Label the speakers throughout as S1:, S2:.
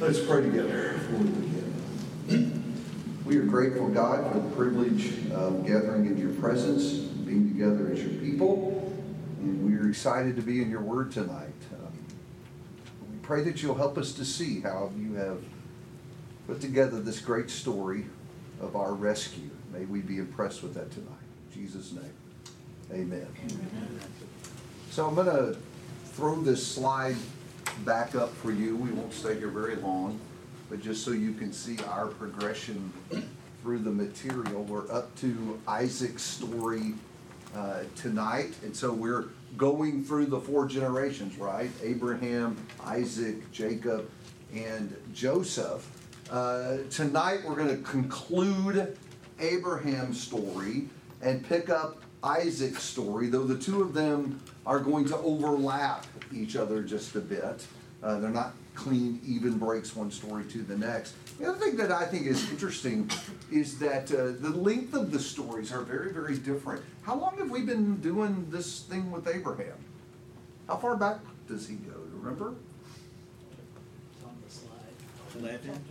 S1: Let's pray together before we begin. We are grateful, God, for the privilege of gathering in your presence, being together as your people, and we are excited to be in your word tonight. We pray that you'll help us to see how you have put together this great story of our rescue. May we be impressed with that tonight. In Jesus' name, amen. So I'm going to throw this slide back up for you. We won't stay here very long, but just so you can see our progression through the material. We're up to Isaac's story tonight, and so we're going through the four generations, right? Abraham, Isaac, Jacob, and Joseph. Tonight we're going to conclude Abraham's story and pick up Isaac's story, though the two of them are going to overlap each other just a bit. They're not clean, even breaks one story to the next. The other thing that I think is interesting is that the length of the stories are very, very different. How long have we been doing this thing with Abraham? How far back does he go? Remember?
S2: It's on the slide. 11.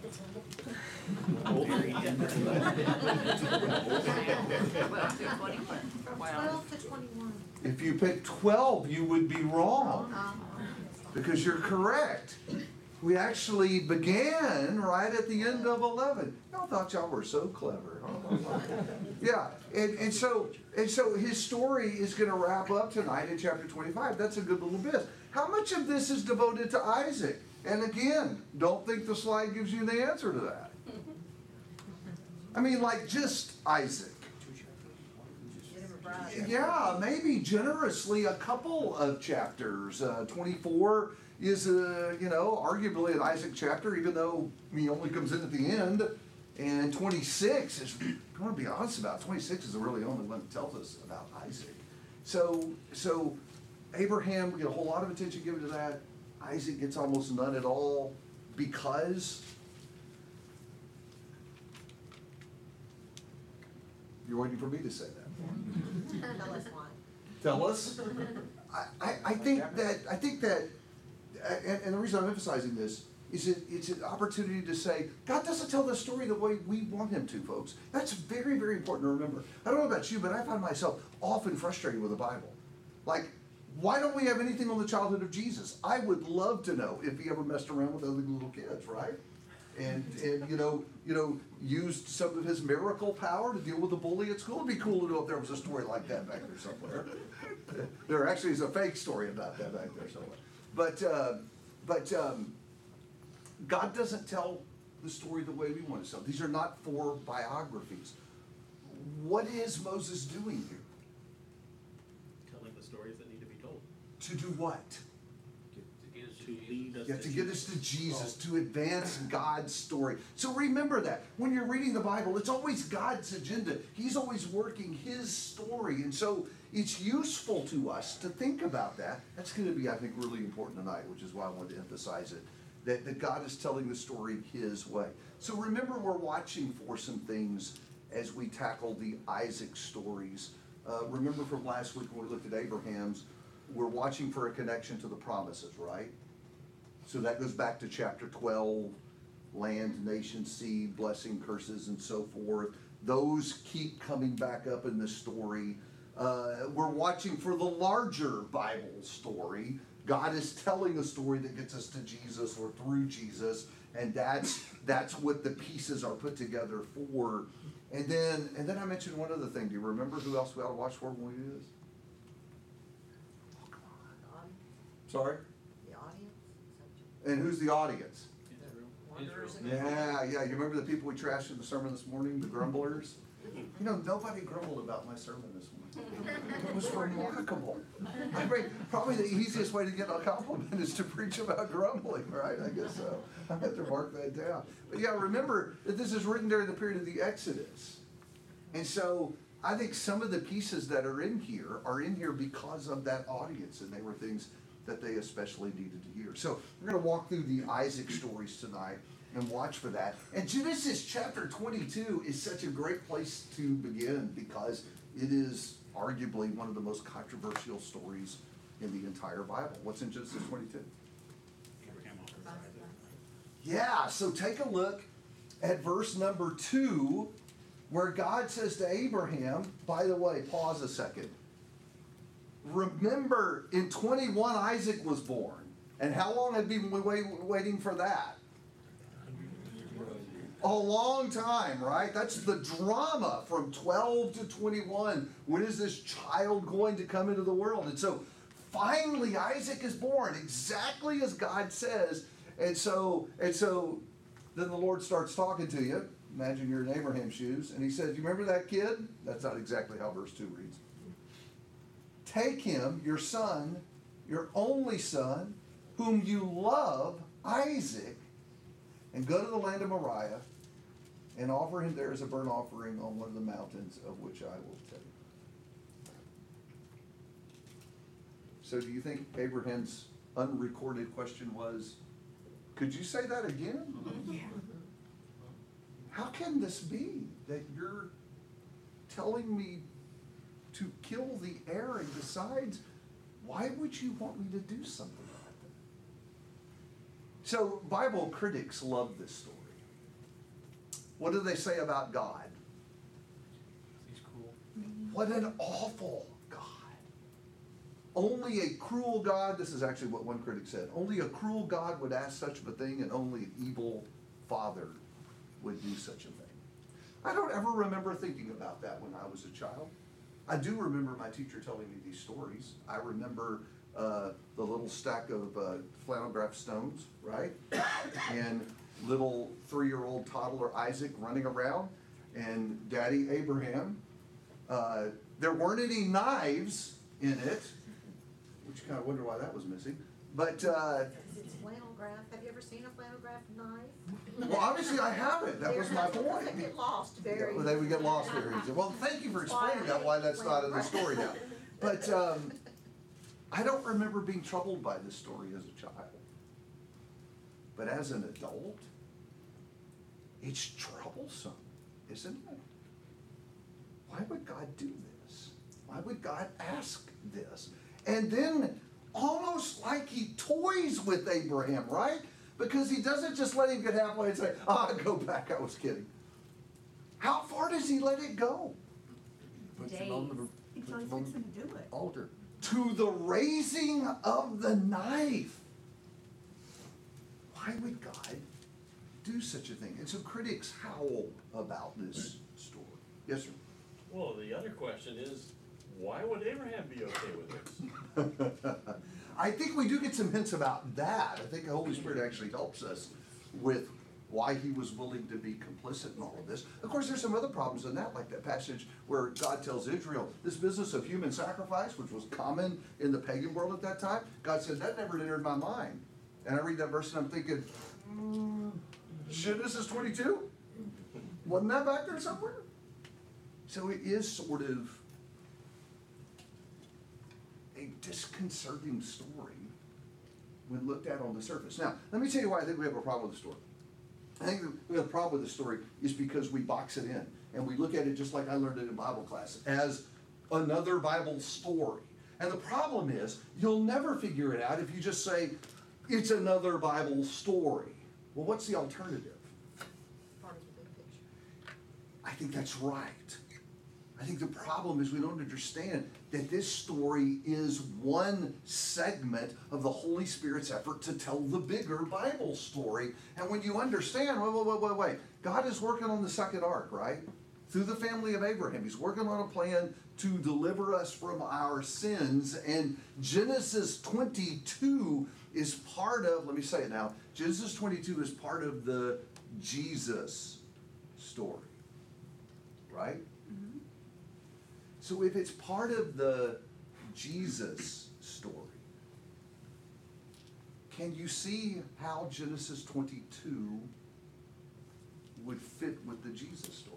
S3: 12 to 21.
S1: If you pick 12, you would be wrong, because you're correct. We actually began right at the end of 11. Y'all thought y'all were so clever. Yeah, and so his story is going to wrap up tonight in chapter 25. That's a good little bit. How much of this is devoted to Isaac? And again, don't think the slide gives you the answer to that. I mean, like just Isaac. Yeah, maybe generously a couple of chapters. 24 is, arguably an Isaac chapter, even though he only comes in at the end. And 26 is, I want to be honest about it, 26 is the really only one that tells us about Isaac. So Abraham, we get a whole lot of attention given to that. Isaac gets almost none at all because you're waiting for me to say that.
S3: Tell us why.
S1: Tell us. I think that, and the reason I'm emphasizing this is it's an opportunity to say, God doesn't tell the story the way we want him to, folks. That's very, very important to remember. I don't know about you, but I find myself often frustrated with the Bible. Like, why don't we have anything on the childhood of Jesus? I would love to know if he ever messed around with other little kids, right? And used some of his miracle power to deal with a bully at school. It'd be cool to know if there was a story like that back there somewhere. There actually is a fake story about that back there somewhere. But God doesn't tell the story the way we want to tell. These are not four biographies. What is Moses doing here?
S2: Telling the stories that need to be told.
S1: To do what?
S2: To lead us
S1: To get us to Jesus, to advance God's story. So remember that. When you're reading the Bible, it's always God's agenda. He's always working his story. And so it's useful to us to think about that. That's going to be, I think, really important tonight, which is why I wanted to emphasize it, that God is telling the story his way. So remember, we're watching for some things as we tackle the Isaac stories. Remember from last week when we looked at Abraham's, we're watching for a connection to the promises, right? So that goes back to chapter 12, land, nation, seed, blessing, curses, and so forth. Those keep coming back up in the story. We're watching for the larger Bible story. God is telling a story that gets us to Jesus or through Jesus, and that's what the pieces are put together for. And then I mentioned one other thing. Do you remember who else we ought to watch for when we do this? Oh, come on. Sorry?
S3: The audience?
S1: And who's the audience?
S3: Wanderers.
S1: Yeah. You remember the people we trashed in the sermon this morning, the grumblers? Nobody grumbled about my sermon this morning. It was remarkable. I mean, probably the easiest way to get a compliment is to preach about grumbling, right? I guess so. I have to mark that down. But yeah, remember that this is written during the period of the Exodus. And so I think some of the pieces that are in here because of that audience, and they were things that they especially needed to hear. So we're going to walk through the Isaac stories tonight and watch for that. And Genesis chapter 22 is such a great place to begin because it is arguably one of the most controversial stories in the entire Bible. What's in Genesis 22? Yeah, so take a look at verse number 2, where God says to Abraham, by the way, pause a second. Remember, in 21, Isaac was born. And how long had we been waiting for that? A long time, right? That's the drama from 12 to 21. When is this child going to come into the world? And so finally Isaac is born, exactly as God says. And so then the Lord starts talking to you. Imagine you're in Abraham's shoes. And he says, you remember that kid? That's not exactly how verse 2 reads. Take him, your son, your only son, whom you love, Isaac, and go to the land of Moriah and offer him there as a burnt offering on one of the mountains of which I will tell you. So do you think Abraham's unrecorded question was, could you say that again?
S3: Yeah.
S1: How can this be that you're telling me to kill the heir, and besides, why would you want me to do something like that? So Bible critics love this story. What do they say about God?
S2: He's cool.
S1: What an awful God. Only a cruel God, this is actually what one critic said, only a cruel God would ask such a thing, and only an evil father would do such a thing. I don't ever remember thinking about that when I was a child. I do remember my teacher telling me these stories. I remember the little stack of flannel graph stones, right? And little 3-year-old toddler Isaac running around, and Daddy Abraham. There weren't any knives in it, which you kind of wonder why that was missing. But
S3: Because it's flannel graph. Have you ever seen a flannel graph knife?
S1: well, obviously I haven't. That was my point.
S3: They get lost very
S1: Well, they would get lost very easily. Well, thank you for explaining that, why that's not in the story now. But I don't remember being troubled by this story as a child. But as an adult, it's troublesome, isn't it? Why would God do this? Why would God ask this? And then almost like he toys with Abraham, right? Because he doesn't just let him get halfway and say, go back, I was kidding. How far does he let it go?
S4: Puts him on the,
S5: Until he thinks him to do it.
S4: altar.
S1: To the raising of the knife. Why would God do such a thing? And so critics howl about this story. Yes, sir?
S6: Well, the other question is, why would Abraham be okay with this?
S1: I think we do get some hints about that. I think the Holy Spirit actually helps us with why he was willing to be complicit in all of this. Of course, there's some other problems in that, like that passage where God tells Israel, this business of human sacrifice, which was common in the pagan world at that time, God said, that never entered my mind. And I read that verse and I'm thinking, Genesis 22? Wasn't that back there somewhere? So it is sort of a disconcerting story when looked at on the surface. Now, let me tell you why I think we have a problem with the story. I think that we have a problem with the story is because we box it in and we look at it just like I learned it in Bible class, as another Bible story. And the problem is, you'll never figure it out if you just say, it's another Bible story. Well, what's the alternative?
S3: Part of the big picture.
S1: I think that's right. I think the problem is we don't understand that this story is one segment of the Holy Spirit's effort to tell the bigger Bible story. And when you understand, wait, God is working on the second arc, right? Through the family of Abraham. He's working on a plan to deliver us from our sins. And Genesis 22 is part of, let me say it now, Genesis 22 is part of the Jesus story, right? So if it's part of the Jesus story, can you see how Genesis 22 would fit with the Jesus story?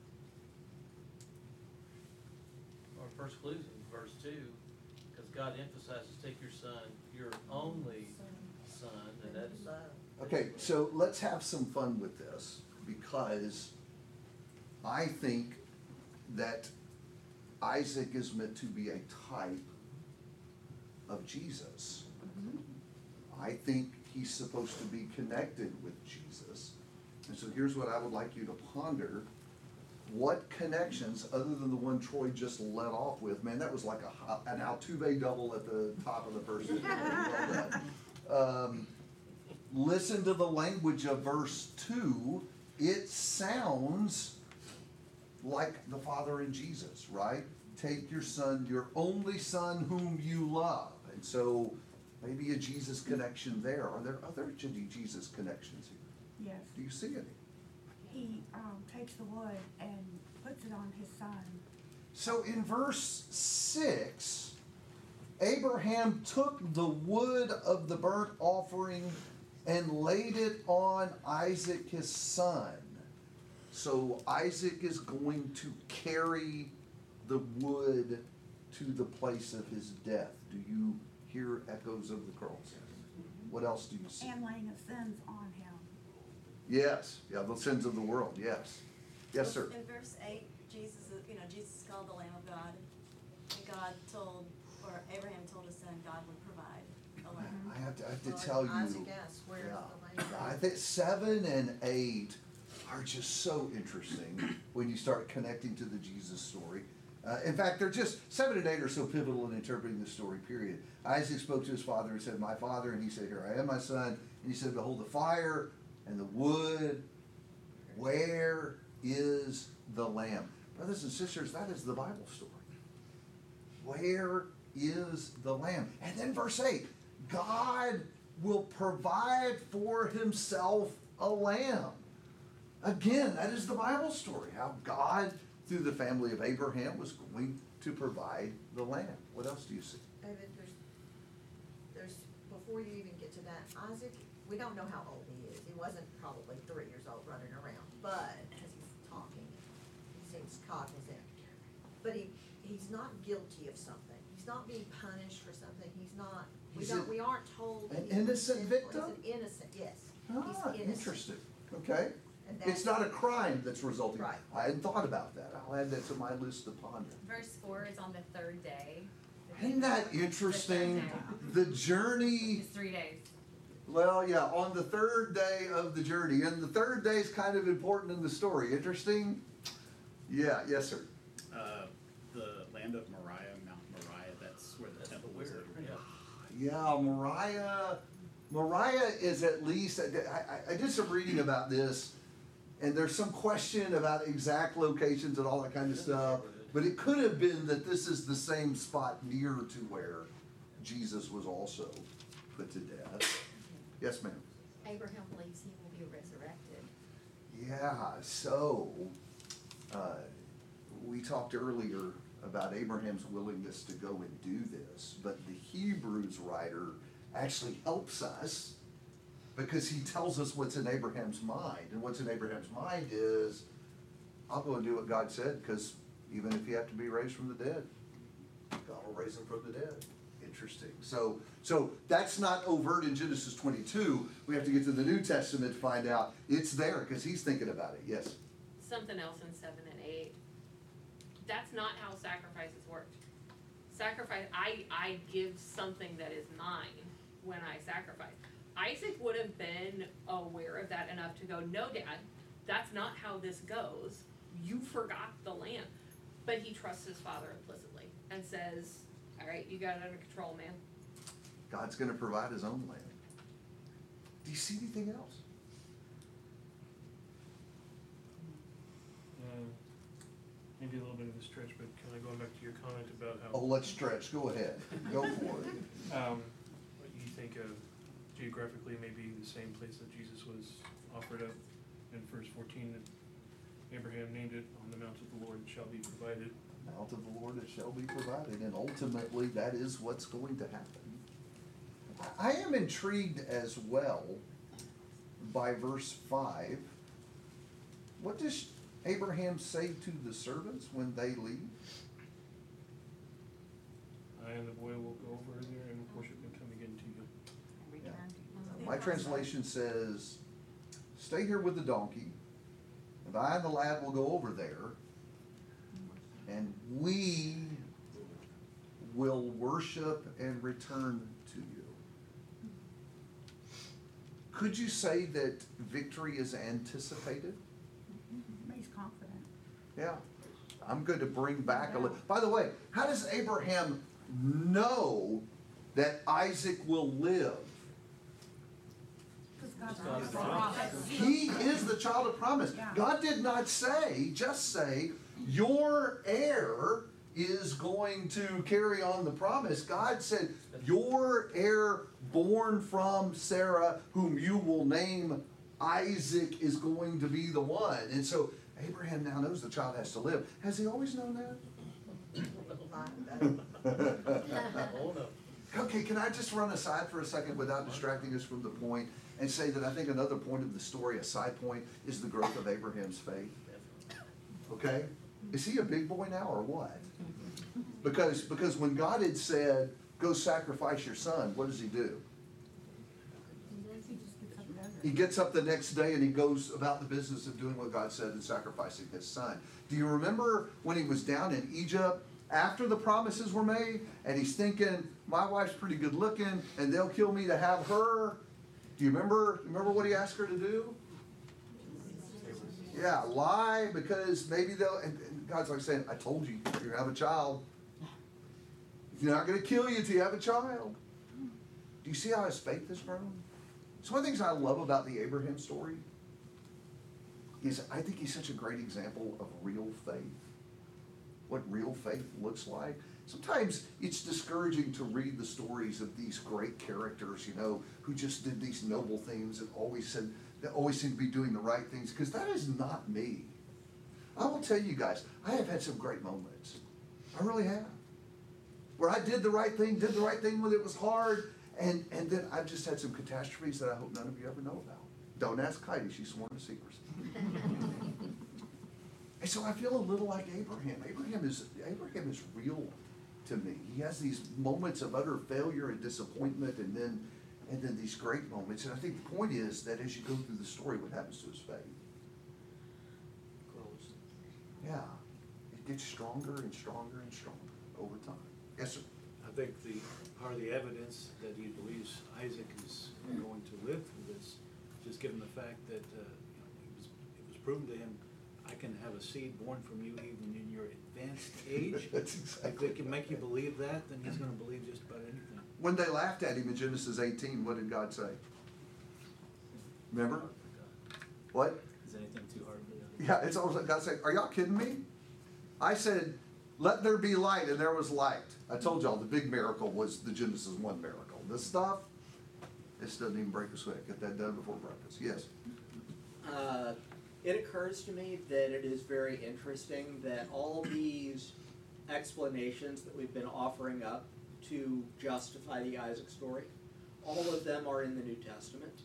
S7: Our first clue is in verse 2, because God emphasizes, take your son, your only son, and that's...
S1: Okay, so let's have some fun with this, because I think that Isaac is meant to be a type of Jesus. I think he's supposed to be connected with Jesus. And so here's what I would like you to ponder. What connections, other than the one Troy just let off with, man, that was like an Altuve double at the top of the first inning. Well done. Listen to the language of verse 2. It sounds like the Father and Jesus, right? Take your son, your only son whom you love. And so maybe a Jesus connection there. Are there other Jesus connections here?
S4: Yes.
S1: Do you see any?
S4: He takes the wood and puts it on his son.
S1: So in verse 6, Abraham took the wood of the burnt offering and laid it on Isaac his son. So Isaac is going to carry the wood to the place of his death. Do you hear echoes of the cross? What else do you see?
S4: And laying of sins on him.
S1: Yes, yeah, the sins of the world, yes. Yes, sir.
S5: In verse 8, Jesus is called the Lamb of God. And God told, or Abraham told his son, God would provide a lamb.
S1: I have to
S3: Well,
S1: tell you.
S3: Isaac asked, where's the lamb?
S1: I think 7 and 8 are just so interesting when you start connecting to the Jesus story. In fact, they're just, 7 and 8 are so pivotal in interpreting the story, period. Isaac spoke to his father and said, my father, and he said, here I am, my son. And he said, behold the fire and the wood, where is the lamb? Brothers and sisters, that is the Bible story. Where is the lamb? And then verse 8, God will provide for himself a lamb. Again, that is the Bible story, how God, through the family of Abraham, was going to provide the lamb. What else do you see?
S3: David, there's, before you even get to that, Isaac, we don't know how old he is. He wasn't probably 3 years old running around, but, because he's talking, he seems cognizant. But he's not guilty of something. He's not being punished for something. We aren't told.
S1: An
S3: he's
S1: innocent victim?
S3: He's an innocent, yes.
S1: Ah,
S3: He's innocent.
S1: interesting. Okay.
S3: And
S1: It's not a crime that's resulting.
S3: Right.
S1: I hadn't thought about that. I'll add that to my list to ponder.
S8: Verse 4 is on the third day.
S1: Isn't that interesting? The journey,
S8: It's 3 days.
S1: well, yeah, on the third day of the journey. And the third day is kind of important in the story. Interesting? Yeah, yes, sir.
S2: The land of Moriah, Mount Moriah, that's where the temple was.
S7: Weird, yeah.
S1: Yeah, Moriah is at least, I did some reading about this, and there's some question about exact locations and all that kind of stuff, but it could have been that this is the same spot near to where Jesus was also put to death. Yes, ma'am.
S8: Abraham believes he will be resurrected.
S1: Yeah, so we talked earlier about Abraham's willingness to go and do this, but the Hebrews writer actually helps us because he tells us what's in Abraham's mind. And what's in Abraham's mind is, I'll go and do what God said, because even if you have to be raised from the dead, God will raise him from the dead. Interesting. So that's not overt in Genesis 22. We have to get to the New Testament to find out it's there because he's thinking about it. Yes?
S9: Something else in 7 and 8. That's not how sacrifices worked. Sacrifice, I give something that is mine when I sacrifice. Isaac would have been aware of that enough to go, no, Dad, that's not how this goes. You forgot the lamb. But he trusts his father implicitly and says, all right, you got it under control, man.
S1: God's going to provide his own land. Do you see anything else?
S10: Maybe a little bit of a stretch, but kind of going back to your comment about how
S1: Oh, let's stretch. Go ahead. Go for it.
S10: you think of geographically maybe the same place that Jesus was offered up in verse 14, that Abraham named it, on the mount of the Lord it shall be provided.
S1: Mount of the Lord it shall be provided, and ultimately that is what's going to happen. I am intrigued as well by verse 5. What does Abraham say to the servants when they leave?
S10: I and the boy will go over there and worship and come again to you.
S4: And
S1: Yeah.
S4: return.
S1: My translation says, stay here with the donkey, and I and the lad will go over there, and we will worship and return to you. could you say that victory is anticipated?
S4: He's confident.
S1: Yeah. I'm going to bring back a little. By the way, how does Abraham know that Isaac will live?
S4: Because
S7: God's
S4: God's
S7: promise.
S1: He is the child of promise.
S4: Yeah.
S1: God did not just say, your heir is going to carry on the promise. God said, your heir born from Sarah, whom you will name Isaac, is going to be the one. And so Abraham now knows the child has to live. Has he always known that?
S7: Oh, no.
S1: Okay, can I just run aside for a second without distracting us from the point and say that I think another point of the story, a side point, is the growth of Abraham's faith? Okay? Is he a big boy now or what? Because when God had said, go sacrifice your son, what does he do?
S4: He just gets up and does
S1: He
S4: it.
S1: gets up the next day and he goes about the business of doing what God said and sacrificing his son. Do you remember when he was down in Egypt after the promises were made and he's thinking, my wife's pretty good looking and they'll kill me to have her? Do you remember what he asked her to do? Yeah, lie because maybe they'll, and God's like saying, I told you, you're gonna have a child. You're not gonna kill you until you have a child. Do you see how his faith has grown? It's one of the things I love about the Abraham story is I think he's such a great example of real faith. What real faith looks like. Sometimes it's discouraging to read the stories of these great characters, you know, who just did these noble things and always seem to be doing the right things, because that is not me. I will tell you guys, I have had some great moments. I really have. Where I did the right thing when it was hard, and then I've just had some catastrophes that I hope none of you ever know about. Don't ask Heidi, she's sworn to secrecy. And so I feel a little like Abraham. Abraham is real to me. He has these moments of utter failure and disappointment, and then these great moments. And I think the point is that as you go through the story, what happens to his faith?
S7: Grows.
S1: Yeah, it gets stronger and stronger and stronger over time. Yes, sir.
S11: I think the part of the evidence that he believes Isaac is going to live through this, just given the fact that it was proven to him, I can have a seed born from you even in your advanced age.
S1: That's exactly
S11: If they can make you believe that, then he's going to believe just about anything.
S1: When they laughed at him in Genesis 18, what did God say? Remember? What?
S2: Is anything too hard for you?
S1: Yeah, it's almost like God saying, are y'all kidding me? I said, let there be light, and there was light. I told y'all the big miracle was the Genesis 1 miracle. This stuff, this doesn't even break a sweat. Get that done before breakfast. Yes?
S12: It occurs to me that it is very interesting that all these explanations that we've been offering up to justify the Isaac story, all of them are in the New Testament.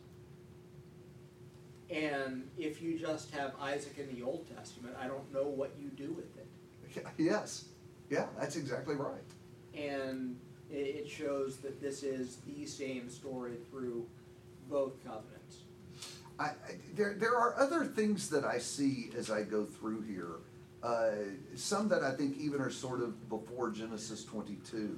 S12: And if you just have Isaac in the Old Testament, I don't know what you do with it.
S1: Yes. Yeah, that's exactly right.
S12: And it shows that this is the same story through both covenants.
S1: There are other things that I see as I go through here. Some that I think even are sort of before Genesis 22.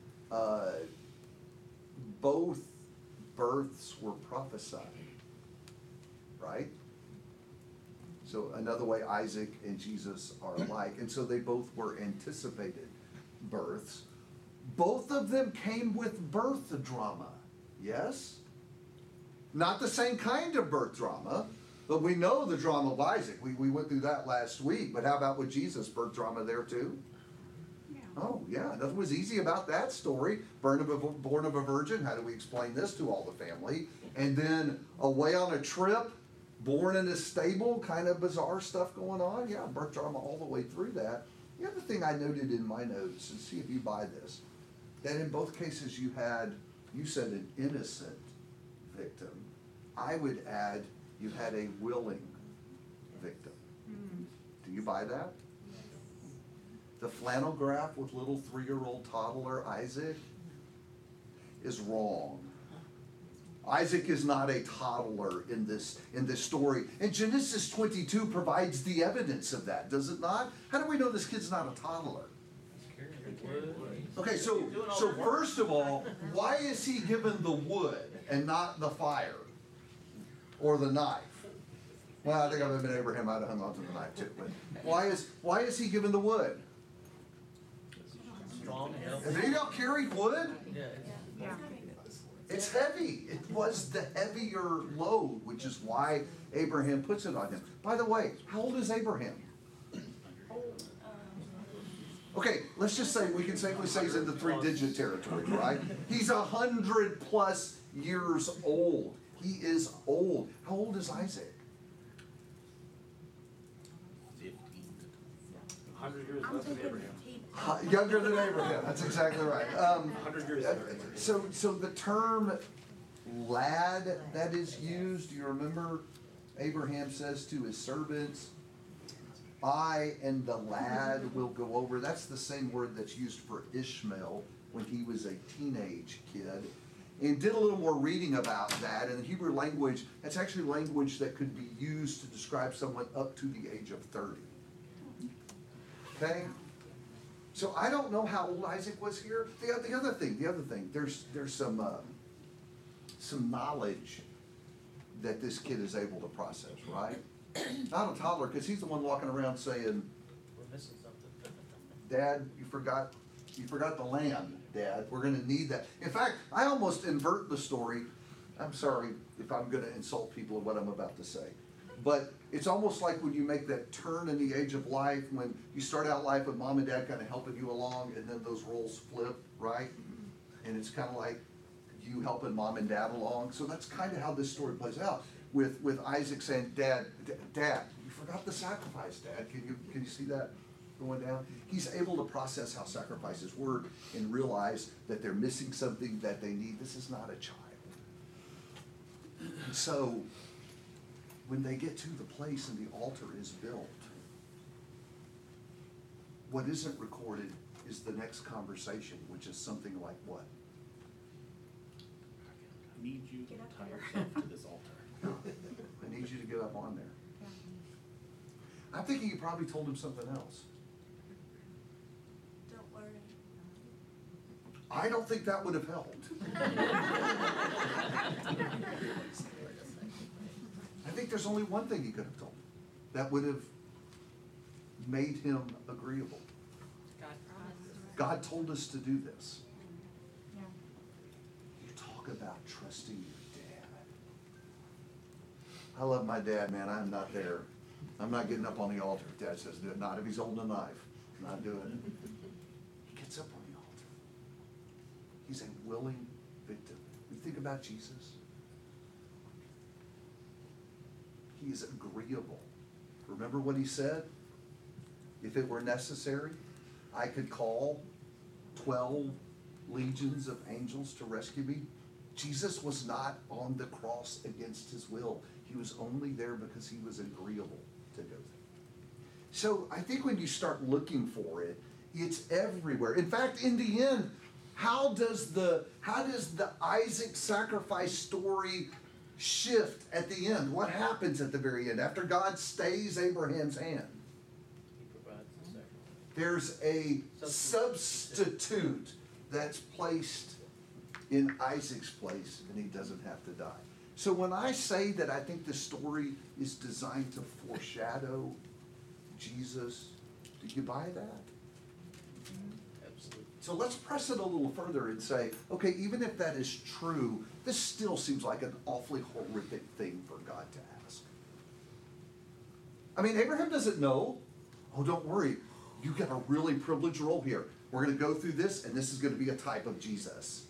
S1: Both births were prophesied, right? So another way Isaac and Jesus are alike. And so they both were anticipated births. Both of them came with birth drama, yes? Not the same kind of birth drama, but we know the drama of Isaac. We went through that last week, but how about with Jesus, birth drama there too?
S4: Yeah.
S1: Oh, yeah, nothing was easy about that story. Born of a virgin, how do we explain this to all the family? And then away on a trip, born in a stable, kind of bizarre stuff going on. Yeah, birth drama all the way through that. The other thing I noted in my notes, and see if you buy this, that in both cases you said an innocent victim. I would add you had a willing victim. Do you buy that? The flannel graph with little 3-year-old toddler Isaac is wrong. Isaac is not a toddler in this story. And Genesis 22 provides the evidence of that, does it not? How do we know this kid's not a toddler? Okay, so first of all, why is he given the wood and not the fire? or the knife? Well, I think if I'd been Abraham, I'd have hung on to the knife too. But why is he given the wood?
S7: Strong,
S1: Have
S7: healthy.
S1: any of y'all carried wood?
S7: Yeah,
S4: Yeah.
S1: It's heavy. It was the heavier load, which is why Abraham puts it on him. By the way, how old is Abraham? Okay, let's just say, we can safely say he's in the 3-digit territory, right? He's 100+ years old. He is old. How old is Isaac?
S11: 100 years
S4: I'm
S11: less than
S4: thinking
S11: Abraham.
S4: he,
S1: Younger than Abraham, that's exactly right.
S11: 100 years later.
S1: So the term lad that is used, do you remember Abraham says to his servants, I and the lad will go over. That's the same word that's used for Ishmael when he was a teenage kid. And did a little more reading about that. In the Hebrew language, that's actually language that could be used to describe someone up to the age of 30. Okay? So I don't know how old Isaac was here. The other thing, there's some knowledge that this kid is able to process, right? Not a toddler, because he's the one walking around saying,
S7: we're missing something.
S1: Dad, you forgot the land, Dad. We're gonna need that. In fact, I almost invert the story. I'm sorry if I'm gonna insult people with what I'm about to say. But it's almost like when you make that turn in the age of life, when you start out life with mom and dad kind of helping you along, and then those roles flip, right? And it's kind of like you helping mom and dad along. So that's kind of how this story plays out. With Isaac saying, Dad, you forgot the sacrifice, Dad. Can you see that going down? He's able to process how sacrifices work and realize that they're missing something that they need. This is not a child. And so when they get to the place and the altar is built, what isn't recorded is the next conversation, which is something like what?
S2: I need you to tie yourself to this altar.
S1: I need you to get up on there. I'm thinking you probably told him something else.
S5: Don't worry.
S1: I don't think that would have helped. I think there's only one thing he could have told him that would have made him agreeable.
S9: God promised.
S1: God told us to do this.
S4: yeah.
S1: You talk about trusting your dad. I love my dad, man. I'm not there. I'm not getting up on the altar if Dad says do it. Not if he's holding a knife. Not doing it. He gets up on the altar. He's a willing victim. You think about Jesus. He is agreeable. Remember what he said? If it were necessary, I could call 12 legions of angels to rescue me. Jesus was not on the cross against his will. He was only there because he was agreeable to go there. So I think when you start looking for it, it's everywhere. In fact, in the end, how does the Isaac sacrifice story shift at the end? What happens at the very end after God stays Abraham's hand?
S7: He provides the sacrifice.
S1: There's a substitute that's placed in Isaac's place, and he doesn't have to die. So when I say that I think the story is designed to foreshadow Jesus, do you buy that?
S2: Absolutely.
S1: So let's press it a little further and say, okay, even if that is true, this still seems like an awfully horrific thing for God to ask. I mean, Abraham doesn't know. Oh, don't worry. You got a really privileged role here. We're going to go through this, and this is going to be a type of Jesus.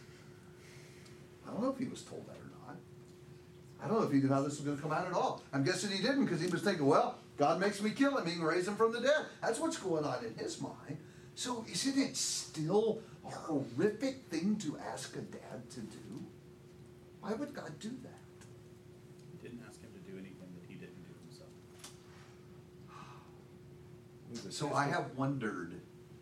S1: I don't know if he was told that or not. I don't know if he knew how this was going to come out at all. I'm guessing he didn't, because he was thinking, well, God makes me kill him, he can raise him from the dead. That's what's going on in his mind. So isn't it still a horrific thing to ask a dad to do? Why would God do that?
S2: He didn't ask him to do anything that he didn't do himself.
S1: So I have wondered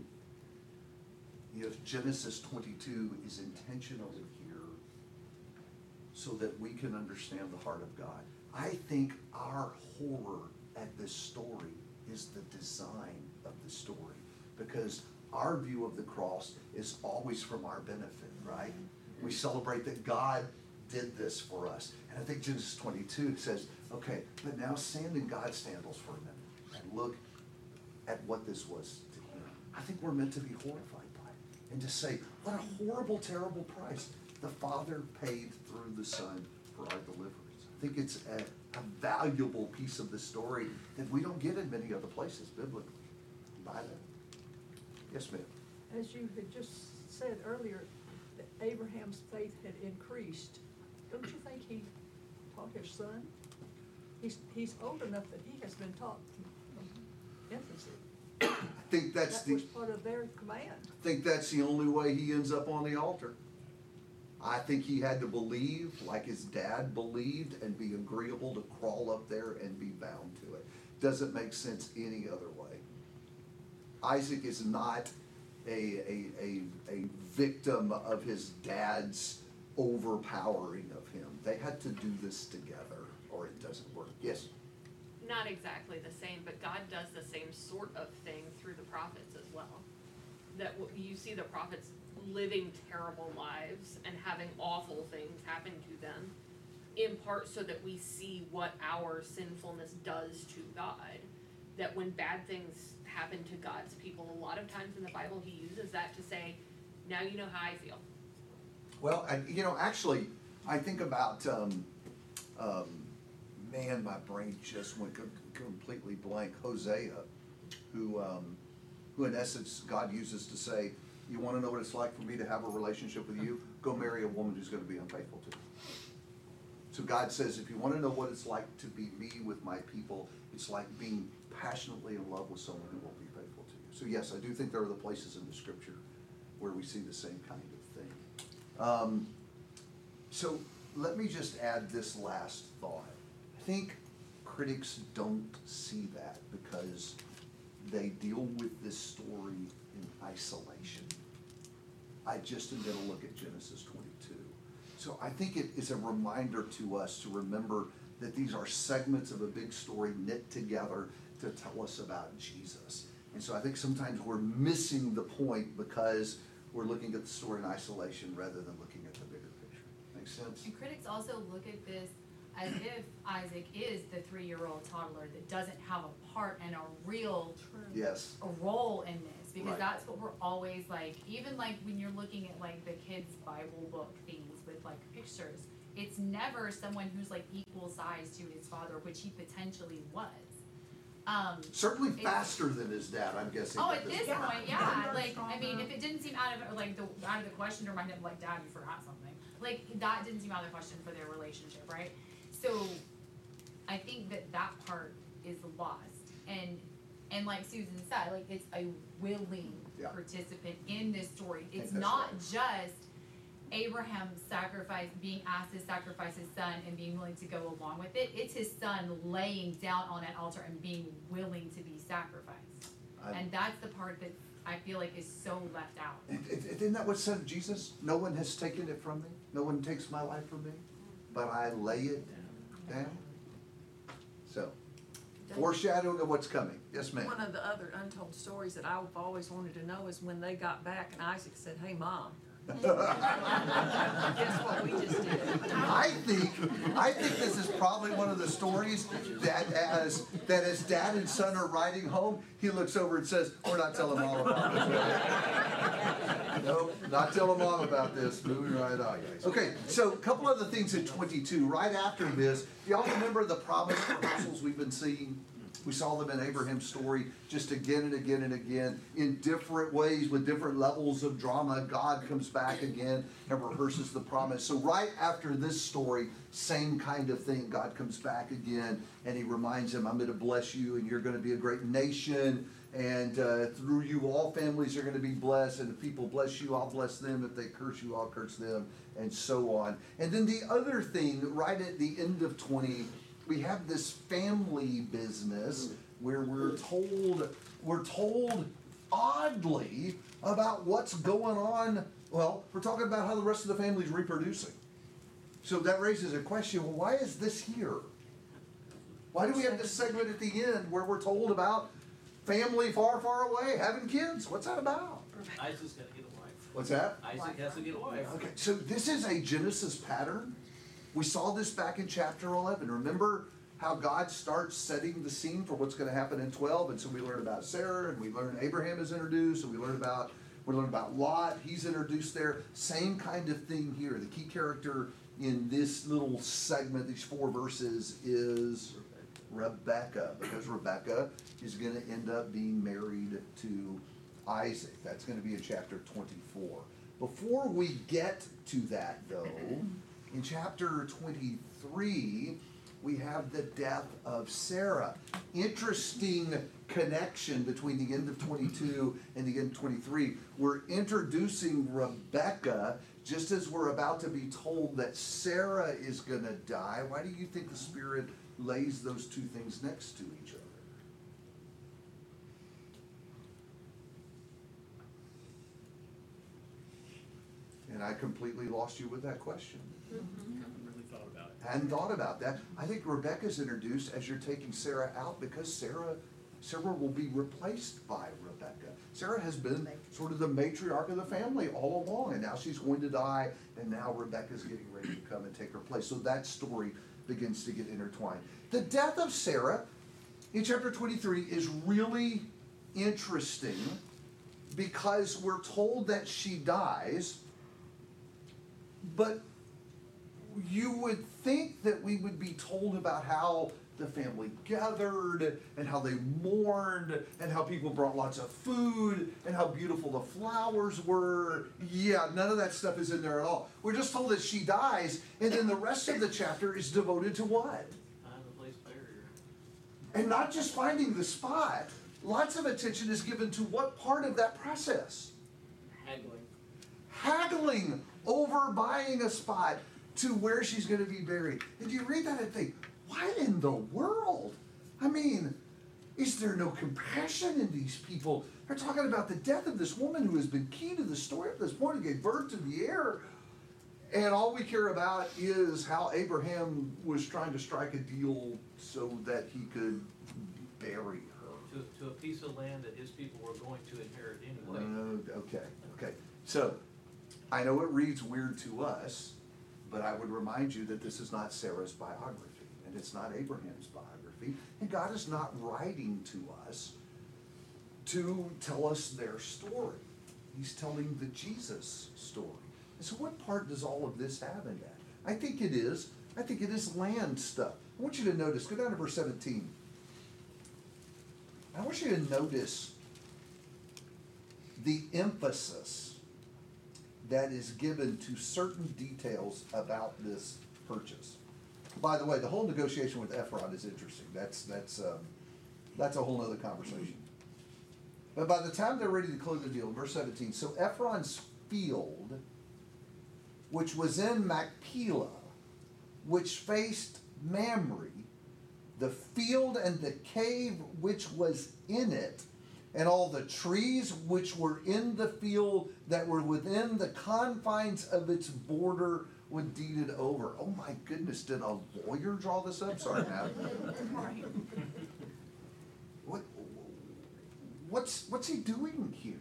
S1: if Genesis 22 is intentionally here so that we can understand the heart of God. I think our horror at this story is the design of the story, because our view of the cross is always from our benefit, right? We celebrate that God did this for us. And I think Genesis 22 says, okay, but now stand in God's sandals for a minute and look at what this was to him. I think we're meant to be horrified by it and to say, what a horrible, terrible price the Father paid through the Son for our deliverance. I think it's a valuable piece of the story that we don't get in many other places biblically. Buy that? Yes, ma'am.
S13: As you had just said earlier, that Abraham's faith had increased. Don't you think he taught his son? He's old enough that he has been taught from infancy.
S1: I think that's
S13: That was part of their command.
S1: I think that's the only way he ends up on the altar. I think he had to believe like his dad believed and be agreeable to crawl up there and be bound to it. Doesn't make sense any other way. Isaac is not a victim of his dad's overpowering of him. They had to do this together or it doesn't work. Yes?
S9: Not exactly the same, but God does the same sort of thing through the prophets as well. That you see the prophets living terrible lives and having awful things happen to them, in part so that we see what our sinfulness does to God. That when bad things happen to God's people, a lot of times in the Bible he uses that to say, now you know how I feel.
S1: Well, actually, I think about, man, my brain just went completely blank. Hosea, who in essence God uses to say, you want to know what it's like for me to have a relationship with you? Go marry a woman who's going to be unfaithful to you. So God says, if you want to know what it's like to be me with my people, it's like being passionately in love with someone who won't be faithful to you. So yes, I do think there are the places in the scripture where we see the same kind of thing. So let me just add this last thought. I think critics don't see that because they deal with this story in isolation. I just am going to look at Genesis 22. So I think it is a reminder to us to remember that these are segments of a big story knit together to tell us about Jesus. And so I think sometimes we're missing the point because we're looking at the story in isolation rather than looking at the bigger picture. Makes sense?
S8: And critics also look at this as if Isaac is the 3-year-old toddler that doesn't have a part and a real
S1: Yes.
S8: a role in this, because
S1: Right.
S8: that's what we're always like, even like when you're looking at like the kids' Bible book things with like pictures, it's never someone who's like equal size to his father, which he potentially was.
S1: Certainly
S8: it's-
S1: faster than his dad, I'm guessing.
S8: Oh, at this
S13: Yeah.
S8: point, yeah,
S13: Yeah.
S8: like, I mean, if it didn't seem out of, like, out of the question to remind him, like, Dad, you forgot something, like, that didn't seem out of the question for their relationship, right? So, I think that part is lost, and like Susan said, like, it's a willing
S1: Yeah.
S8: participant in this story.
S1: think
S8: It's
S1: that's
S8: not
S1: right.
S8: just Abraham being asked to sacrifice his son and being willing to go along with it. It's his son laying down on that altar and being willing to be sacrificed. And that's the part that I feel like is so left out.
S1: Isn't that what's said of Jesus? No one has taken it from me. No one takes my life from me, but I lay it down. So, foreshadowing of what's coming. Yes, ma'am.
S14: One of the other untold stories that I've always wanted to know is when they got back and Isaac said, "Hey, Mom." Guess what we just did?
S1: I think this is probably one of the stories that as dad and son are riding home, he looks over and says, "We're not telling Mom about this." Nope, not telling Mom about this. Moving right on. Okay, so a couple other things in 22. Right after this, y'all remember the promise rehearsals we've been seeing? We saw them in Abraham's story just again and again and again in different ways with different levels of drama. God comes back again and rehearses the promise. So right after this story, same kind of thing. God comes back again and he reminds him, I'm going to bless you and you're going to be a great nation. And through you, all families are going to be blessed. And if people bless you, I'll bless them. If they curse you, I'll curse them. And so on. And then the other thing, right at the end of 20, we have this family business where we're told oddly about what's going on. Well, we're talking about how the rest of the family is reproducing. So that raises a question, well, why is this here? Why do we have this segment at the end where we're told about family far, far away having kids? What's that about?
S7: Isaac's gotta get a wife.
S1: What's that?
S7: Isaac has to get a wife.
S1: Okay, so this is a Genesis pattern We saw this back in chapter 11. Remember how God starts setting the scene for what's going to happen in 12? And so we learn about Sarah, and we learn Abraham is introduced, and we learn about Lot. He's introduced there. Same kind of thing here. The key character in this little segment, these 4 verses, is Rebekah, because Rebekah is going to end up being married to Isaac. That's going to be in chapter 24. Before we get to that, though, in chapter 23, we have the death of Sarah. Interesting connection between the end of 22 and the end of 23. We're introducing Rebekah just as we're about to be told that Sarah is going to die. Why do you think the Spirit lays those two things next to each other? And I completely lost you with that question.
S2: Haven't really thought about it.
S1: Hadn't thought about that. I think Rebekah's introduced as you're taking Sarah out because Sarah will be replaced by Rebekah. Sarah has been sort of the matriarch of the family all along, and now she's going to die, and now Rebekah's getting ready to come and take her place. So that story begins to get intertwined. The death of Sarah in chapter 23 is really interesting because we're told that she dies, but you would think that we would be told about how the family gathered and how they mourned and how people brought lots of food and how beautiful the flowers were. Yeah, none of that stuff is in there at all. We're just told that she dies, and then the rest of the chapter is devoted to what?
S7: Find the place to bury her.
S1: And not just finding the spot. Lots of attention is given to what part of that process? Haggling over buying a spot to where she's going to be buried. And you read that and think, what in the world? I mean, is there no compassion in these people? They're talking about the death of this woman who has been key to the story up to this point and gave birth to the heir. And all we care about is how Abraham was trying to strike a deal so that he could bury her.
S7: To a piece of land that his people were going to inherit anyway.
S1: Okay. So, I know it reads weird to us, but I would remind you that this is not Sarah's biography, and it's not Abraham's biography, and God is not writing to us to tell us their story. He's telling the Jesus story. And so what part does all of this have in that? I think it is land stuff. I want you to notice, go down to verse 17. I want you to notice the emphasis that is given to certain details about this purchase. By the way, the whole negotiation with Ephron is interesting. That's a whole other conversation. But by the time they're ready to close the deal, verse 17, so Ephron's field, which was in Machpelah, which faced Mamre, the field and the cave which was in it, and all the trees which were in the field that were within the confines of its border were deeded over. Oh my goodness, did a lawyer draw this up? Sorry, Matt. What's he doing here?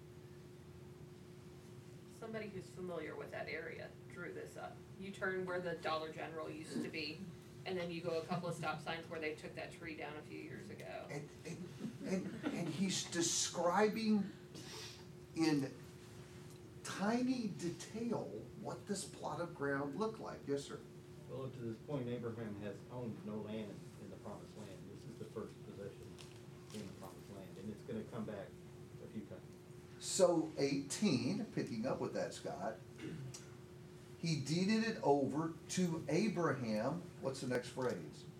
S9: Somebody who's familiar with that area drew this up. You turn where the Dollar General used to be, and then you go a couple of stop signs where they took that tree down a few years ago.
S1: And he's describing in tiny detail what this plot of ground looked like. Yes, sir.
S15: Well, to this point, Abraham has owned no land in the promised land. This is the first possession in the promised land, and it's going to come back a few times.
S1: So 18, picking up with that, Scott, he deeded it over to Abraham. What's the next phrase?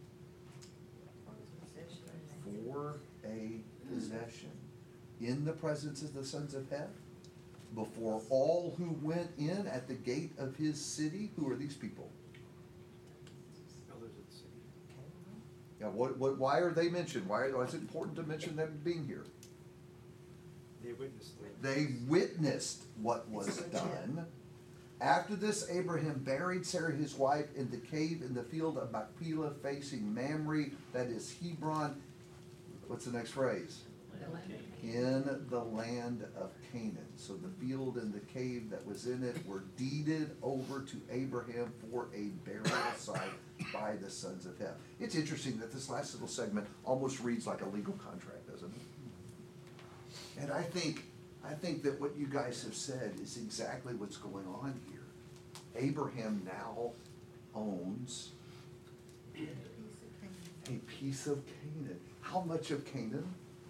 S1: For a possession. In the presence of the sons of Heth, before all who went in at the gate of his city. Who are these people?
S11: Elders of the city.
S1: Yeah, why are they mentioned? Why is it important to mention them being here?
S11: They witnessed it.
S1: They witnessed what was done. After this, Abraham buried Sarah his wife in the cave in the field of Machpelah facing Mamre, that is Hebron. What's the next phrase? In the land of Canaan. So the field and the cave that was in it were deeded over to Abraham for a burial site by the sons of Heth. It's interesting that this last little segment almost reads like a legal contract, doesn't it? And I think that what you guys have said is exactly what's going on here. Abraham now owns a piece of Canaan. How much of Canaan?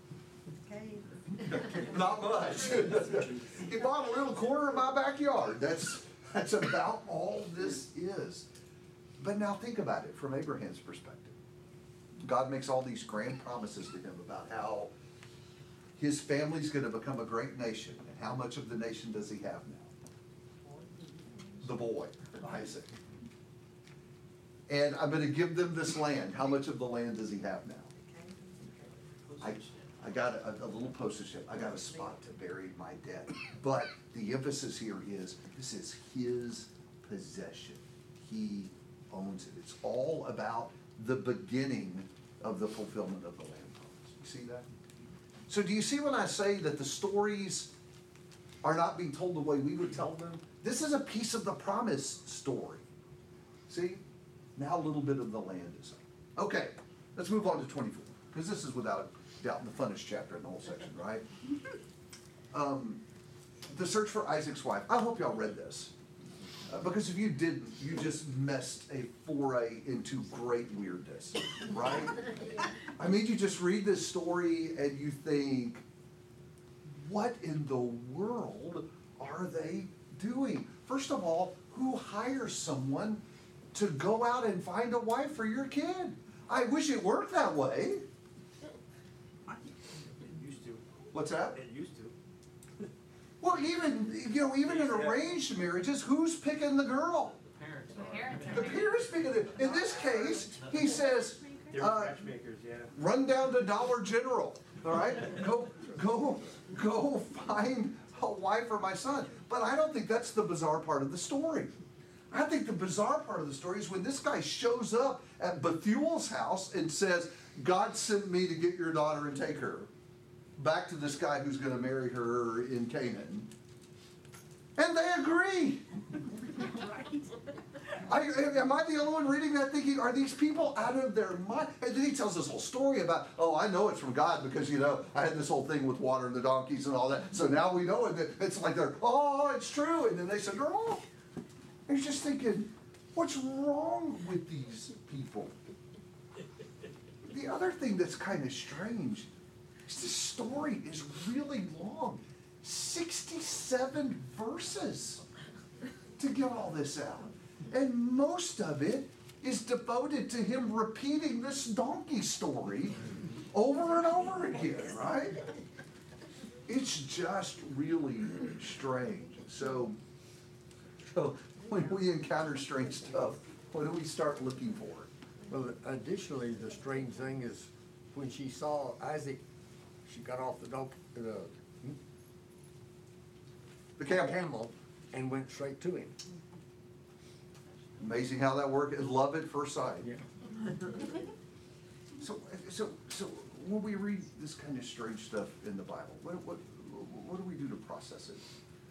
S1: Not much. He bought a little corner of my backyard. That's about all this is. But now think about it from Abraham's perspective. God makes all these grand promises to him about how his family's going to become a great nation. And how much of the nation does he have now? The boy, Isaac. And I'm going to give them this land. How much of the land does he have now? I got a little postage stamp. I got a spot to bury my dead. But the emphasis here is this is his possession. He owns it. It's all about the beginning of the fulfillment of the land promise. You see that? So do you see when I say that the stories are not being told the way we would tell them? This is a piece of the promise story. See? Now a little bit of the land is up. Okay, let's move on to 24. Because this is without doubt the funnest chapter in the whole section, right? The search for Isaac's wife. I hope y'all read this. Because if you didn't, you just missed a foray into great weirdness, right? I mean, you just read this story and you think, what in the world are they doing? First of all, who hires someone to go out and find a wife for your kid? I wish it worked that way.
S11: It used to.
S1: What's that?
S11: It used to.
S1: Well, even in arranged marriages, who's picking the girl? The parents picking it. In this case, he says,
S11: They were matchmakers, yeah.
S1: run down to Dollar General. All right, go find a wife for my son. But I don't think that's the bizarre part of the story. I think the bizarre part of the story is when this guy shows up at Bethuel's house and says, God sent me to get your daughter and take her back to this guy who's going to marry her in Canaan. And they agree. Am I the only one reading that thinking, are these people out of their mind? And then he tells this whole story about, oh, I know it's from God because, I had this whole thing with water and the donkeys and all that. So now we know it. It's like they're, oh, it's true. And then they said, oh. And you're just thinking, what's wrong with these people? The other thing that's kind of strange is this story is really long. 67 verses to get all this out. And most of it is devoted to him repeating this donkey story over and over again, right? It's just really strange. So when we encounter strange stuff, what do we start looking for?
S16: Well, additionally, the strange thing is when she saw Isaac, she got off the camel and went straight to him.
S1: Amazing how that worked. Love at first sight.
S16: Yeah.
S1: So when we read this kind of strange stuff in the Bible, what do we do to process it?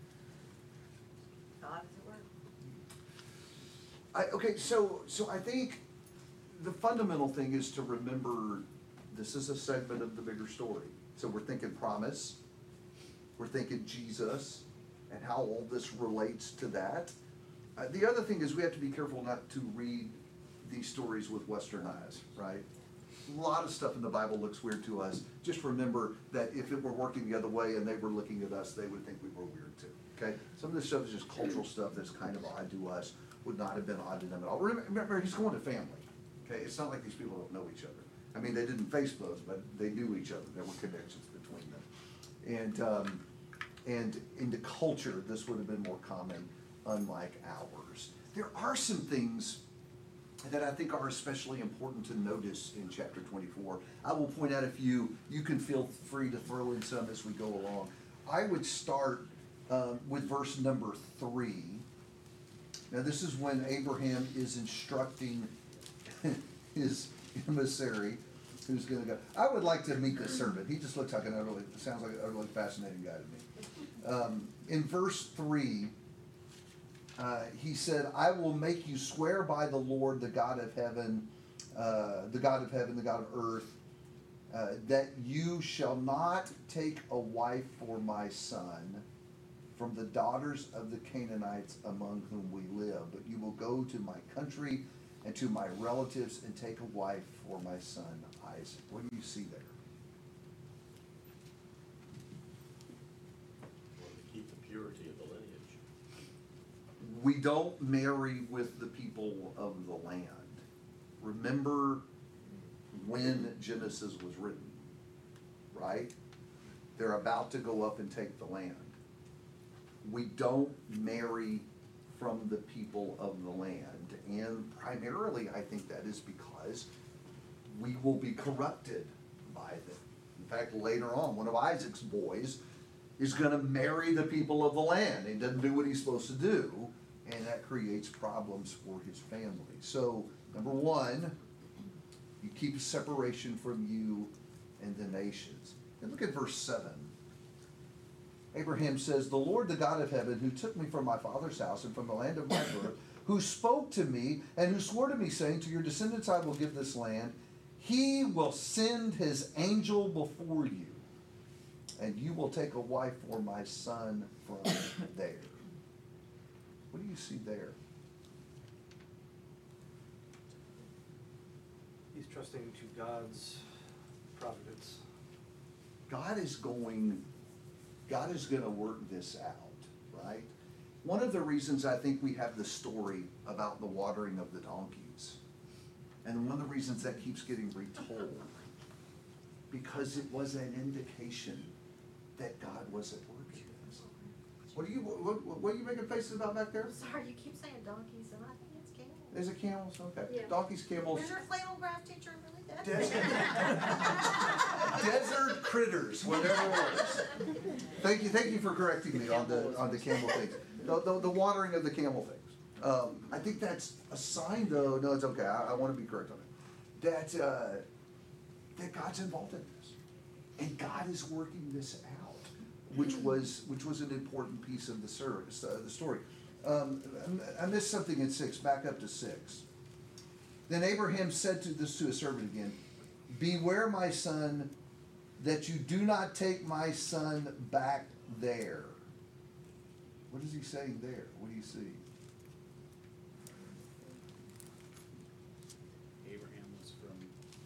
S3: God is at work.
S1: Okay, so I think the fundamental thing is to remember this is a segment of the bigger story. So we're thinking promise, we're thinking Jesus, and how all this relates to that. The other thing is we have to be careful not to read these stories with Western eyes, right? A lot of stuff in the Bible looks weird to us. Just remember that if it were working the other way and they were looking at us, they would think we were weird too, okay? Some of this stuff is just cultural stuff that's kind of odd to us, would not have been odd to them at all. Remember, he's going to family, okay? It's not like these people don't know each other. I mean, they didn't Facebook, but they knew each other. There were connections between them. And in the culture, this would have been more common, unlike ours. There are some things that I think are especially important to notice in chapter 24. I will point out a few. You can feel free to throw in some as we go along. I would start with verse number 3. Now this is when Abraham is instructing his emissary who's gonna go. I would like to meet this servant. He just looks like sounds like an utterly fascinating guy to me. In verse 3, he said, I will make you swear by the Lord, the God of heaven, the God of earth, that you shall not take a wife for my son from the daughters of the Canaanites among whom we live, but you will go to my country and to my relatives and take a wife for my son Isaac. What do you see there?
S6: Well, to keep the purity of the lineage.
S1: We don't marry with the people of the land. Remember when Genesis was written, right? They're about to go up and take the land. We don't marry from the people of the land. And primarily, I think that is because we will be corrupted by them. In fact, later on, one of Isaac's boys is going to marry the people of the land. He doesn't do what he's supposed to do, and that creates problems for his family. So, number one, you keep a separation from you and the nations. And look at verse 7. Abraham says, the Lord, the God of heaven, who took me from my father's house and from the land of my birth, who spoke to me and who swore to me, saying, to your descendants I will give this land, he will send his angel before you, and you will take a wife for my son from there. What do you see there?
S10: He's trusting to God's providence.
S1: God is going to work this out, right? One of the reasons I think we have the story about the watering of the donkeys, and one of the reasons that keeps getting retold, because it was an indication that God was at work in this. What are you making faces about back there?
S3: Sorry, you keep saying donkeys, and I think it's camels.
S1: Is it camels? Okay.
S3: Yeah.
S1: Donkeys, camels.
S3: Was your flannel graph teacher really that?
S1: Desert critters, whatever it was. Thank you for correcting me on the camel things. The watering of the camel things. I think that's a sign, though. No, it's okay. I want to be correct on it. That God's involved in this, and God is working this out, which was an important piece of the story. I missed something in 6. Back up to 6. Then Abraham said to his servant again, beware, my son, that you do not take my son back there. What is he saying there? What do you see?
S2: Abraham was from,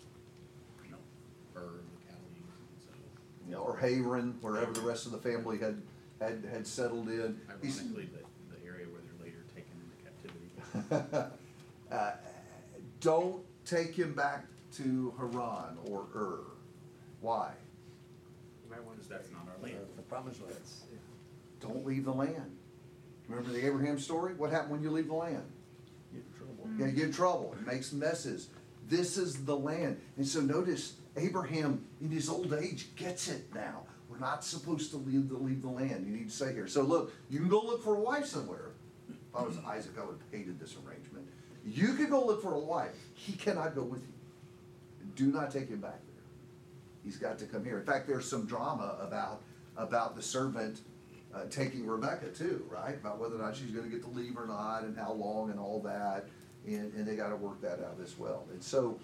S2: Ur, the Chaldeans, and so.
S1: Or Haran, wherever the rest of the family had settled in.
S2: Ironically, the area where they're later taken into captivity.
S1: Don't take him back to Haran or Ur. Why?
S2: Because that's not our land.
S16: The promised land.
S1: Don't leave the land. Remember the Abraham story? What happened when you leave the land?
S16: Get in trouble.
S1: Yeah, you get in trouble. It makes messes. This is the land. And so notice, Abraham, in his old age, gets it now. We're not supposed to leave the land. You need to stay here. So look, you can go look for a wife somewhere. If I was Isaac, I would have hated this arrangement. You can go look for a wife. He cannot go with you. Do not take him back there. He's got to come here. In fact, there's some drama about the servant taking Rebecca too, right? About whether or not she's going to get to leave or not, and how long and all that. And they got to work that out as well. And so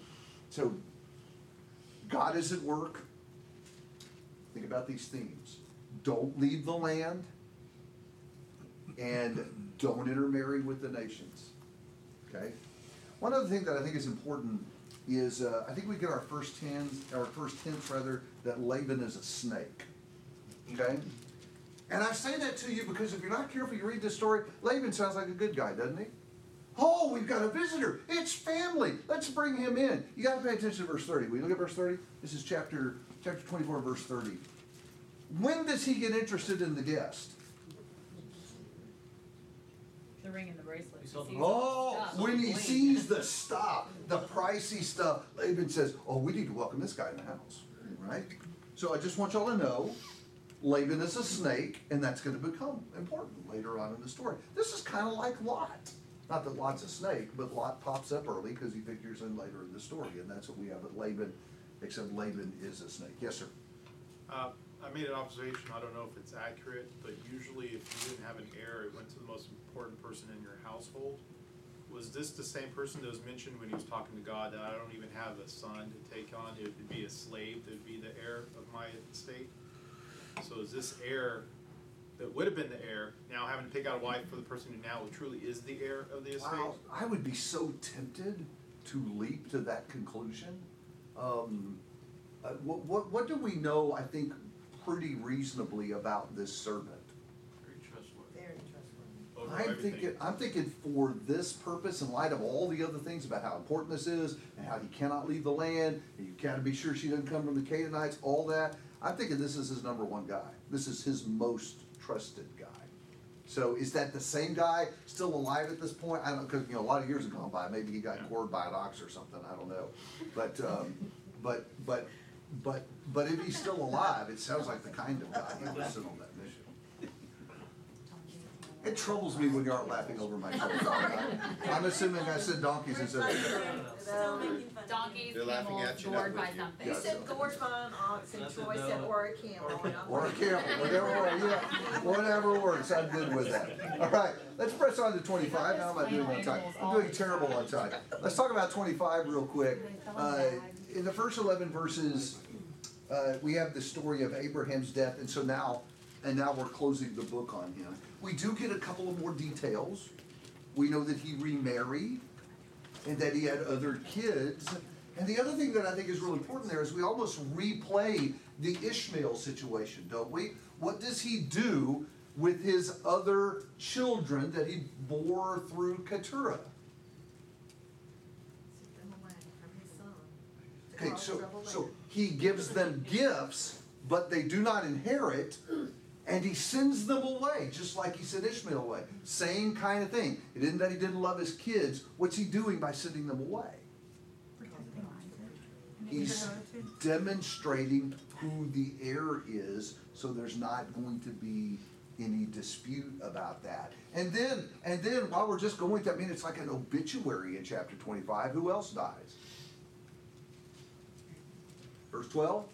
S1: God is at work. Think about these themes. Don't leave the land, and don't intermarry with the nations. Okay? One other thing that I think is important is I think we get our first hint that Laban is a snake. Okay? And I say that to you because if you're not careful, you read this story, Laban sounds like a good guy, doesn't he? Oh, we've got a visitor. It's family. Let's bring him in. You got to pay attention to verse 30. Will you look at verse 30? This is chapter 24, verse 30. When does he get interested in the guest?
S8: The ring and the bracelet.
S1: When he sees the stuff, the pricey stuff, Laban says, oh, we need to welcome this guy in the house, right? So I just want y'all to know, Laban is a snake, and that's going to become important later on in the story. This is kind of like Lot. Not that Lot's a snake, but Lot pops up early because he figures in later in the story, and that's what we have with Laban except Laban is a snake. Yes, sir.
S17: I made an observation, I don't know if it's accurate, but usually if you didn't have an heir, it went to the most important person in your household. Was this the same person that was mentioned when he was talking to God, that I don't even have a son to take on, it would be a slave that would be the heir of my estate? So is this heir that would have been the heir now having to pick out a wife for the person who now truly is the heir of the estate?
S1: Wow, I would be so tempted to leap to that conclusion. What do we know, I think, pretty reasonably about this servant?
S7: Very trustworthy.
S3: Very trustworthy.
S1: I'm thinking for this purpose, in light of all the other things about how important this is, and how he cannot leave the land, and you gotta be sure she doesn't come from the Canaanites, all that, I'm thinking this is his number one guy. This is his most trusted guy. So is that the same guy still alive at this point? I don't know, because a lot of years have gone by. Maybe he got gored by an ox or something. I don't know. But if he's still alive, it sounds like the kind of guy he was on that mission. It troubles me when you aren't laughing over my shoulder. I'm assuming I said donkeys instead of
S5: Still making fun.
S8: Donkeys,
S1: They're laughing
S8: camels,
S1: at you, not
S8: gored by
S1: with you.
S8: something.
S3: You
S1: Yeah,
S3: said
S1: so-
S3: gored by an ox, and Troy said, or a camel. and I'm
S1: or a
S3: like,
S1: camel, whatever works. I'm good with that. All right, let's press on to 25. Now I'm not doing on time. I'm doing terrible on time. Let's talk about 25 real quick. In the first 11 verses, we have the story of Abraham's death, and so now we're closing the book on him. We do get a couple of more details. We know that he remarried and that he had other kids. And the other thing that I think is really important there is we almost replay the Ishmael situation, don't we? What does he do with his other children that he bore through Keturah?
S3: took them away from his son. to
S1: Okay,
S3: cause trouble
S1: so
S3: later.
S1: he gives them gifts, but they do not inherit, and he sends them away, just like he sent Ishmael away. Same kind of thing. It isn't that he didn't love his kids. What's he doing by sending them away? He's demonstrating who the heir is, so there's not going to be any dispute about that. And then while we're just going through, I mean, it's like an obituary in chapter 25. Who else dies? Verse 12.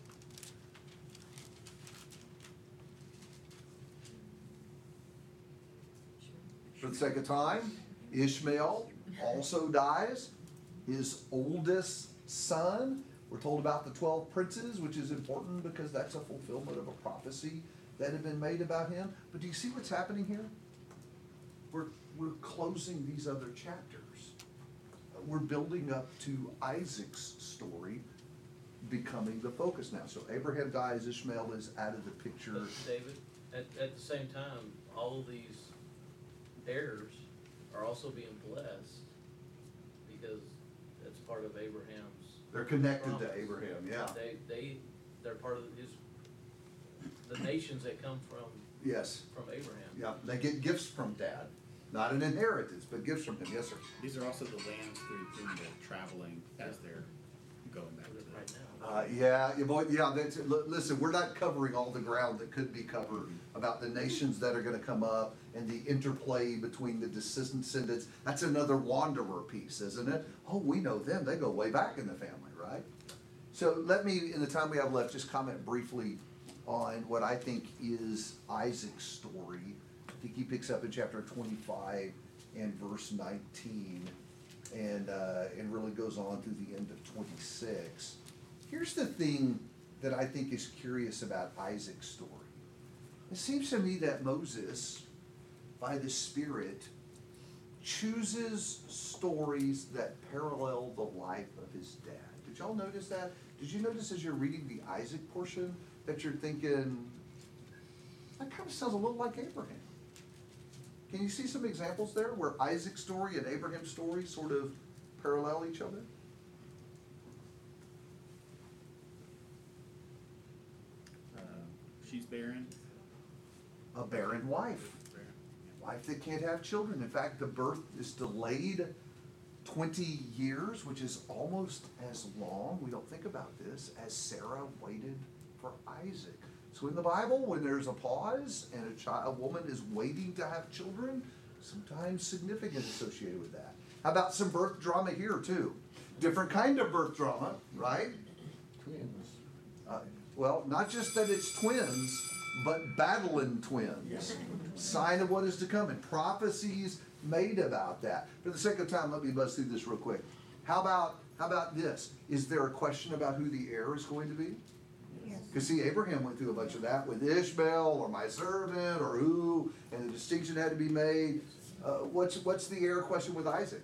S1: For the sake of time, Ishmael also dies, his oldest son. We're told about the 12 princes, which is important because that's a fulfillment of a prophecy that had been made about him. But do you see what's happening here? We're closing these other chapters. We're building up to Isaac's story becoming the focus now. So Abraham dies, Ishmael is out of the picture.
S7: But David, at the same time, all of these heirs are also being blessed because that's part of Abraham's.
S1: They're connected to
S7: promise.
S1: Abraham, yeah.
S7: They're part of the nations that come from
S1: Yes.
S7: Abraham.
S1: Yeah, they get gifts from dad. Not an inheritance, but gifts from him. Yes, sir.
S2: These are also the lands through whom they're traveling as they're going back to the.
S7: Right now.
S1: Listen, we're not covering all the ground that could be covered about the nations that are going to come up and the interplay between the descendants. That's another wanderer piece, isn't it? Oh, we know them. They go way back in the family, right? So let me, in the time we have left, just comment briefly on what I think is Isaac's story. I think he picks up in chapter 25 and verse 19 and really goes on through the end of 26. Here's the thing that I think is curious about Isaac's story. It seems to me that Moses, by the Spirit, chooses stories that parallel the life of his dad. Did y'all notice that? Did you notice as you're reading the Isaac portion that you're thinking, that kind of sounds a little like Abraham? Can you see some examples there where Isaac's story and Abraham's story sort of parallel each other?
S2: She's barren.
S1: A barren wife. Wife that can't have children. In fact, the birth is delayed 20 years, which is almost as long, we don't think about this, as Sarah waited for Isaac. So in the Bible, when there's a pause and a woman is waiting to have children, sometimes significant associated with that. How about some birth drama here too? Different kind of birth drama, right?
S16: twins.
S1: Well, not just that it's twins, but battling twins. Sign of what is to come, and prophecies made about that. For the sake of time, let me buzz through this real quick. How about this? Is there a question about who the heir is going to be? Because see, Abraham went through a bunch of that with Ishmael or my servant or who, and the distinction had to be made. What's the heir question with Isaac?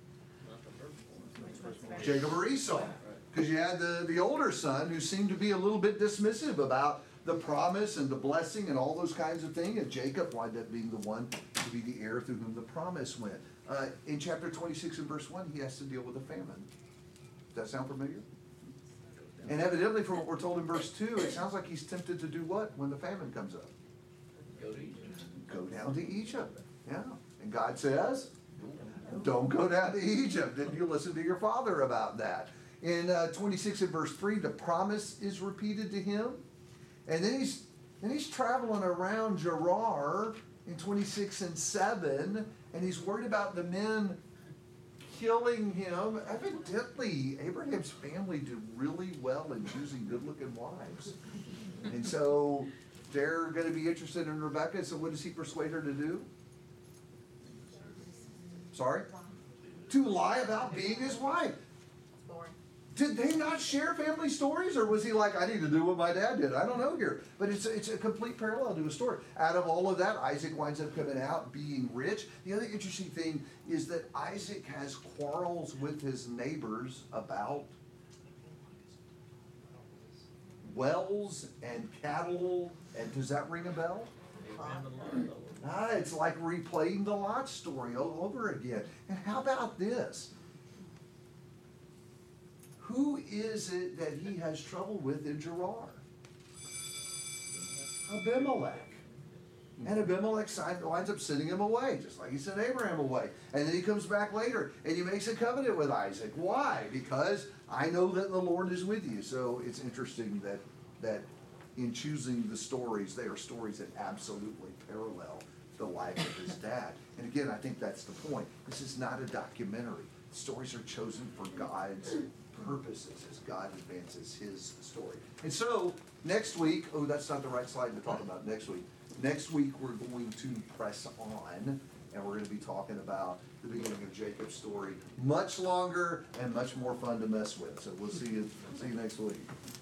S1: Jacob or Esau? Because you had the older son who seemed to be a little bit dismissive about the promise and the blessing and all those kinds of things, and Jacob wound up being the one to be the heir through whom the promise went. In chapter 26 and verse 1, he has to deal with a famine. Does that sound familiar? And evidently, from what we're told in verse 2, it sounds like he's tempted to do what when the famine comes up?
S7: Go to Egypt.
S1: Go down to Egypt. Yeah. And God says, don't go down to Egypt. Didn't you listen to your father about that? In 26 and verse 3, the promise is repeated to him. And then he's traveling around Gerar in 26 and 7, and he's worried about the men killing him. Evidently, Abraham's family did really well in choosing good-looking wives. And so they're going to be interested in Rebekah. So what does he persuade her to do? Sorry? To lie about being his wife. Did they not share family stories, or was he like, I need to do what my dad did? I don't know here. But it's a complete parallel to a story. Out of all of that, Isaac winds up coming out being rich. The other interesting thing is that Isaac has quarrels with his neighbors about wells and cattle. And does that ring a bell? It's like replaying the Lot story all over again. And how about this? Who is it that he has trouble with in Gerar? Abimelech. And Abimelech winds up sending him away, just like he sent Abraham away. And then he comes back later, and he makes a covenant with Isaac. Why? Because I know that the Lord is with you. So it's interesting that in choosing the stories, they are stories that absolutely parallel the life of his dad. And again, I think that's the point. This is not a documentary. The stories are chosen for God's purposes as God advances his story. And so, next week, that's not the right slide to talk about next week. Next week, we're going to press on, and we're going to be talking about the beginning of Jacob's story. Much longer and much more fun to mess with. So we'll see you next week.